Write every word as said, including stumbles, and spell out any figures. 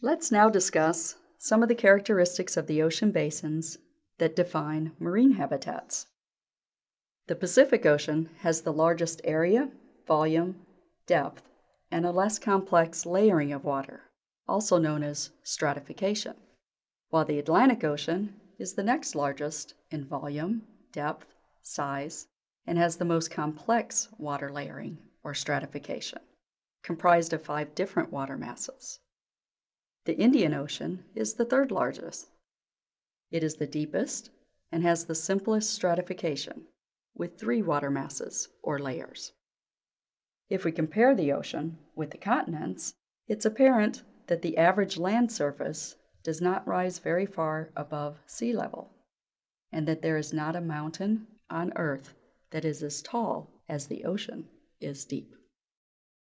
Let's now discuss some of the characteristics of the ocean basins that define marine habitats. The Pacific Ocean has the largest area, volume, depth, and a less complex layering of water, also known as stratification, while the Atlantic Ocean is the next largest in volume, depth, size, and has the most complex water layering, or stratification, comprised of five different water masses. The Indian Ocean is the third largest. It is the deepest and has the simplest stratification, with three water masses, or layers. If we compare the ocean with the continents, it's apparent that the average land surface does not rise very far above sea level, and that there is not a mountain on Earth that is as tall as the ocean is deep.